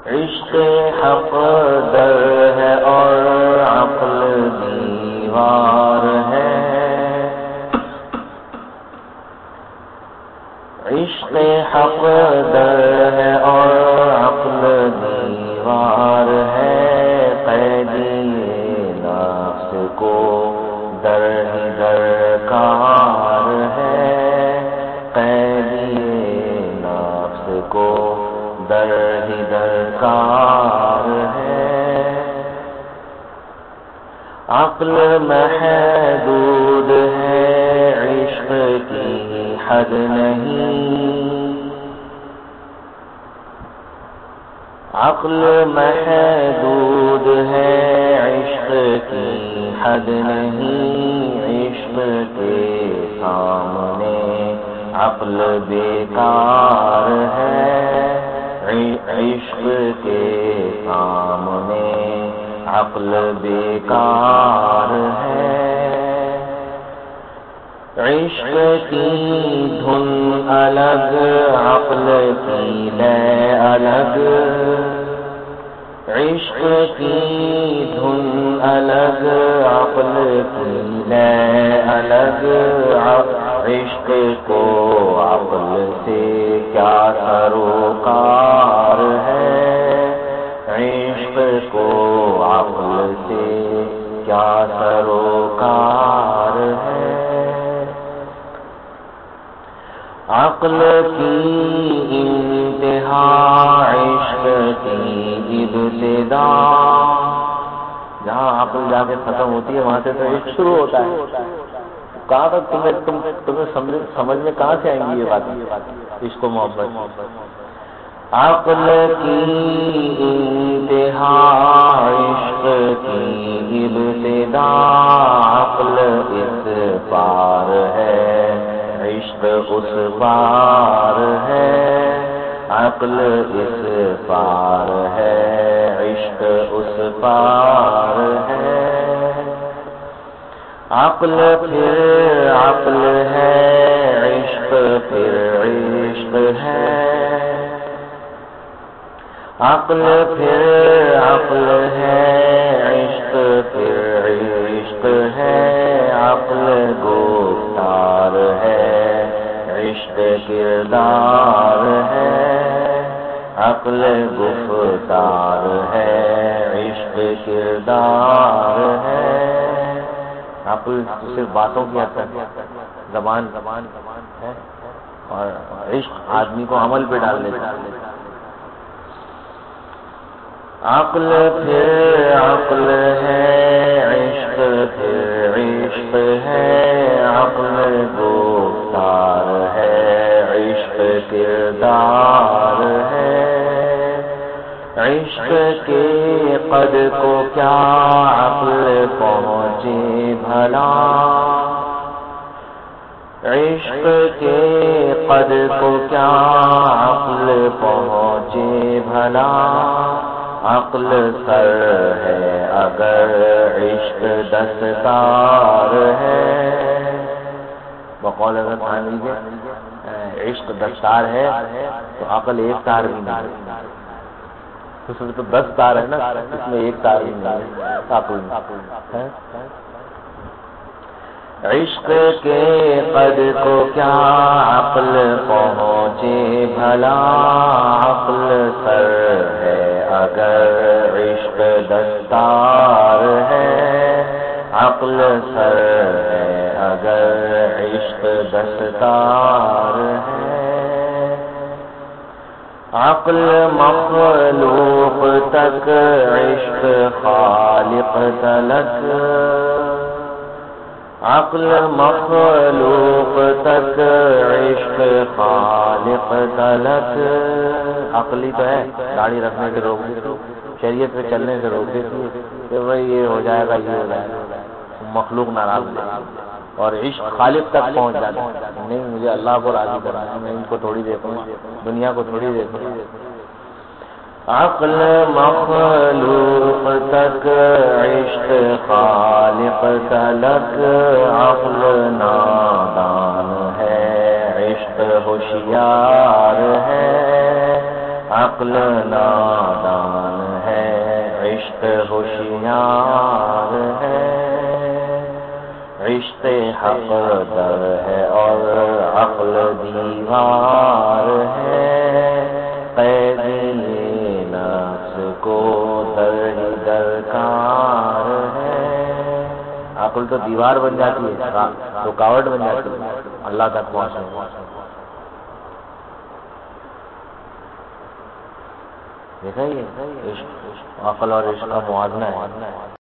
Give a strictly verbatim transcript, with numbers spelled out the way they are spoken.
عشق حق در ہے اور عقل دیوار ہے، عشق حق در ہے اور عقل دیوار ہے، قیدی نفس کو در ہی درکار ہے، قیدی نفس کو در ہی درکار ہے، عقل محدود ہے عشق کی حد نہیں، عقل محدود ہے عشق کی حد نہیں، عشق کے سامنے عقل بیکار ہے، عشق کے سامنے عقل بیکار ہے، عشق کی دھن الگ عقل کی لے الگ، عشق کی دھن الگ عقل کی لے الگ، عشق کو عقل سے کیا سروکار ہے، عشق کو عقل سے کیا سروکار ہے، عقل کی انتہا عشق کی ابتدا، جہاں عقل جا کے ختم ہوتی ہے وہاں سے تو عشق شروع ہوتا ہے، کہاں تک تمہیں تم تمہیں سمجھ میں کہاں سے آئیں گی یہ بات، عشق و محبت، عقل کی انتہا عشق کی ابتدا، عقل اس پار ہے عشق اس پار ہے، عقل اس پار ہے عشق اس پار ہے، عقل پھر عقل ہے عشق پھر عشق ہے، عقل پھر عقل ہے عشق پھر عشق ہے، عقل گفتار ہے عشق کردار ہے، عقل گفتار ہے عشق کردار ہے، عقل صرف باتوں کی حد تک زبان ہے اور عشق آدمی کو عمل پہ ڈال دیتا ہے، عقل پھر عقل ہے عشق پھر عشق ہے، عقل گفتار ہے عشق کردار ہے، عشق کے قد کو کیا عقل پہنچے بھلا، عشق کے قد کو کیا عقل پہنچے بھلا، عقل سر ہے اگر عشق دستار ہے، بقول حضرت تھانوی کے عشق دستار ہے تو عقل ایک تار بھی نہیں، اس میں تو دس تار ہے نا، اس میں ایک تار بھی نہیں ہے عقل ہے، عشق کے قد کو کیا عقل پہنچے بھلا، عقل سر ہے اگر عشق دستار ہے، عقل سر ہے اگر عشق دستار ہے، عقل مخلوق تک عشق خالق تلک، عقل مخلوق تک عشق خالق تلک، عقلی تو ہے داڑھی رکھنے سے روک دیتی، شریعت پہ چلنے سے روک دیتی ہے کہ بھائی یہ ہو جائے گا یہ ہو جائے گا، مخلوق ناراض ہو جائے گا، اور عشق خالق تک پہنچ جاتا ہے، نہیں مجھے اللہ کو راضی کرنا ہے، میں ان کو تھوڑی دیکھوں گا، دنیا کو تھوڑی دیکھوں گا، عقل مخلوق تک عشق خالق تلک، عقل نادان ہے عشق ہوشیار ہے، عقل نادان یار ہے، عشق حق در ہے اور عقل دیوار ہے، قیدی نفس کو در ہی درکار ہے۔ عقل تو دیوار بن جاتی ہے، رکاوٹ بن جاتی ہے اللہ تک پہنچنے میں۔ دیکھا یہ عشق، عقل اور عشق کا موازنہ ہے۔